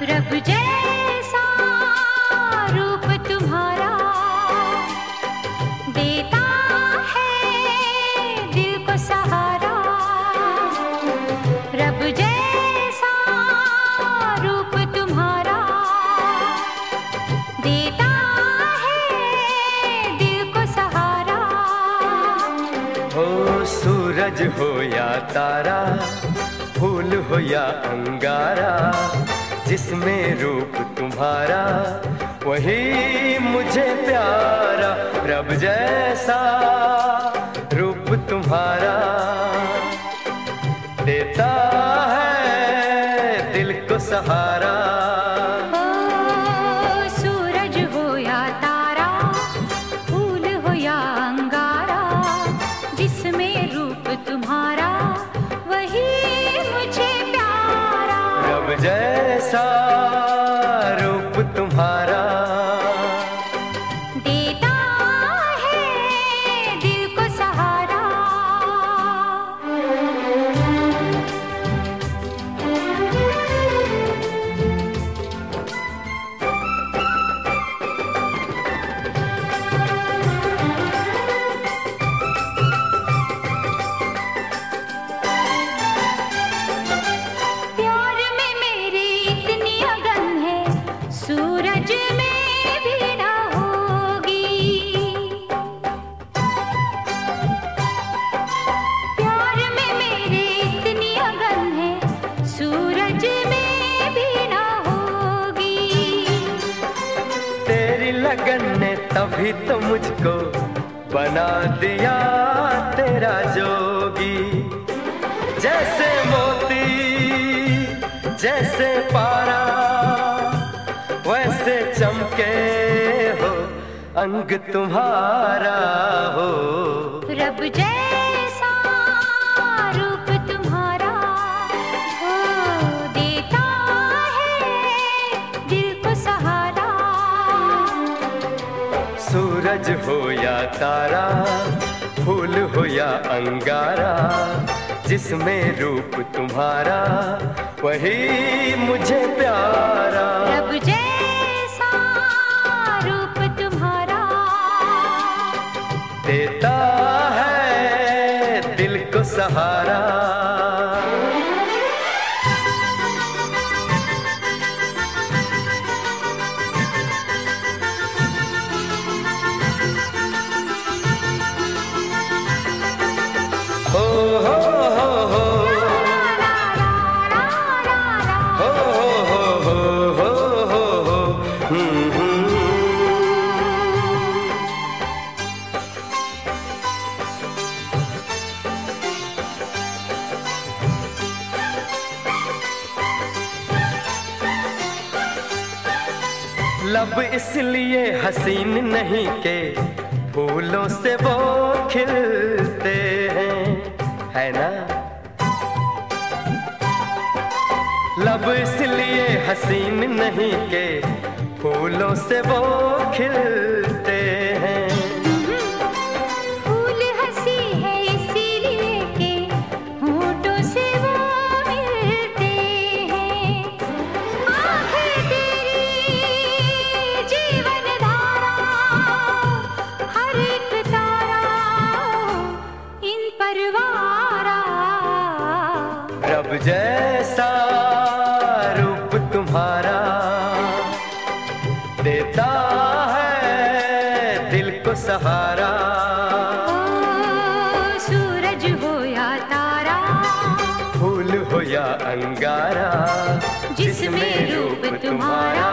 रब जैसा रूप तुम्हारा देता है दिल को सहारा। रब जैसा रूप तुम्हारा देता है दिल को सहारा। हो सूरज हो या तारा, फूल हो या अंगारा, जिसमें रूप तुम्हारा वही मुझे प्यारा। रब जैसा रूप तुम्हारा देता है दिल को सहारा। सूरज हो या तारा, फूल हो या अंगारा, जिसमें रूप तुम्हारा वही मुझे प्यारा। रब जैसा रूप तुम्हारा देता है दिल को सहारा। प्यार में मेरी इतनी अगन है, सूरज में भी ना होगी। प्यार में मेरी इतनी अगन है, सूरज में भी ना होगी। तेरी लगन ने तभी तो मुझको बना दिया तेरा जोगी। जैसे मोती जैसे पारा, वैसे चमके हो अंग तुम्हारा हो। रब जैसा रूप तुम्हारा हो देता है दिल को सहारा। सूरज हो या तारा, फूल हो या अंगारा, जिसमें रूप तुम्हारा वही मुझे प्यारा। रब जैसा रूप तुम्हारा देता है दिल को सहारा। हो हो हो हो हो हो हो हो हो हम्म। लब इसलिए हसीन नहीं के फूलों से वो खिलते हैं, है ना। लब इसलिए हसीन नहीं के फूलों से वो खिलते हैं। फूल हंसी है इसीलिए के होठों से वो मिलते हैं। आंखें तेरी जीवन धारा, हर एक तारा इन परवारा। रब जैसा रूप तुम्हारा देता है दिल को सहारा। सूरज हो या तारा, फूल हो या अंगारा, जिसमें रूप तुम्हारा